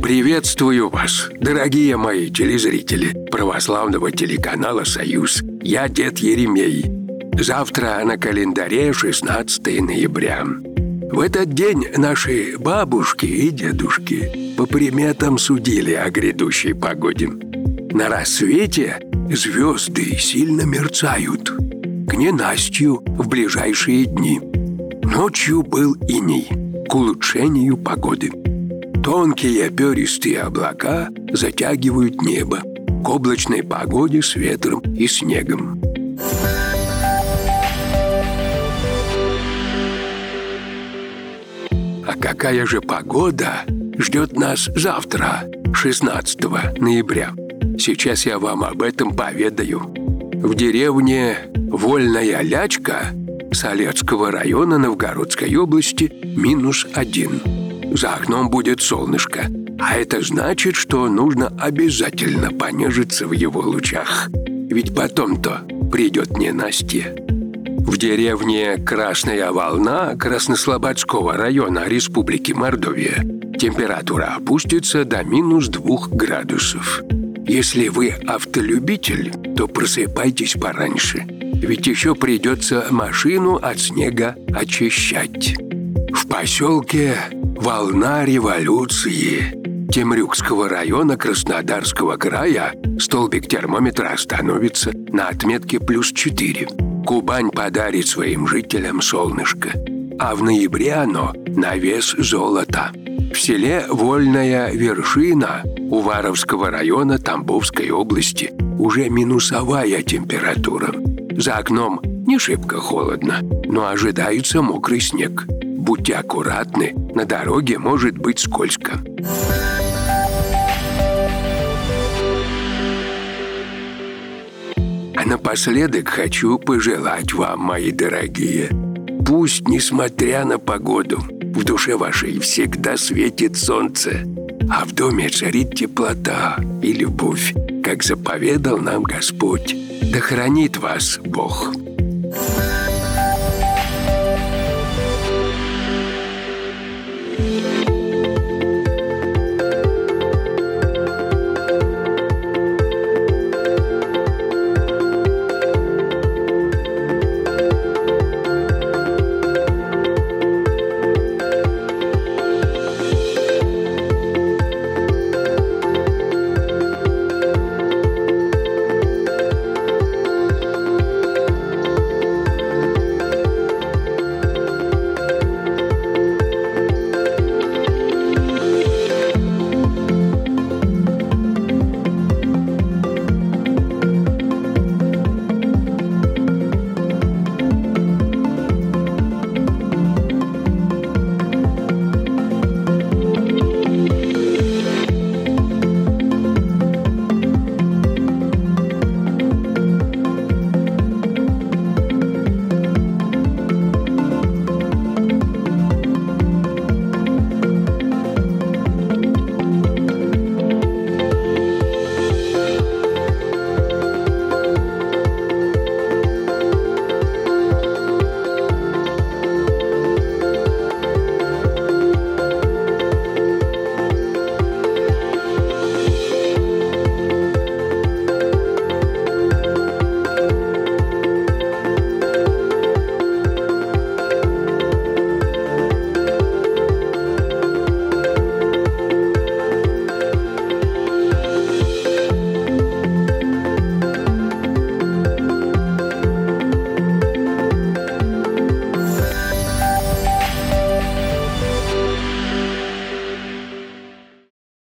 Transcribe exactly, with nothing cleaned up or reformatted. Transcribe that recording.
Приветствую вас, дорогие мои телезрители православного телеканала «Союз». Я дед Еремей. Завтра на календаре шестнадцатое ноября. В этот день наши бабушки и дедушки по приметам судили о грядущей погоде. На рассвете звезды сильно мерцают, к ненастью в ближайшие дни. Ночью был иней, к улучшению погоды. Тонкие перистые облака затягивают небо к облачной погоде с ветром и снегом. А какая же погода ждет нас завтра, шестнадцатого ноября? Сейчас я вам об этом поведаю. В деревне Вольная Лячка Солецкого района Новгородской области минус один. За окном будет солнышко, а это значит, что нужно обязательно понежиться в его лучах. Ведь потом-то придет ненастье. В деревне Красная Волна Краснослободского района Республики Мордовия температура опустится до минус двух градусов. Если вы автолюбитель, то просыпайтесь пораньше, ведь еще придется машину от снега очищать. В поселке Волна Революции Темрюкского района Краснодарского края столбик термометра остановится на отметке плюс четыре. Кубань подарит своим жителям солнышко, а в ноябре оно на вес золота. В селе Вольная Вершина Уваровского района Тамбовской области уже минусовая температура. За окном не шибко холодно, но ожидается мокрый снег. Будьте аккуратны, на дороге может быть скользко. А напоследок хочу пожелать вам, мои дорогие, пусть, несмотря на погоду, в душе вашей всегда светит солнце, а в доме царит теплота и любовь, как заповедал нам Господь. Да хранит вас Бог.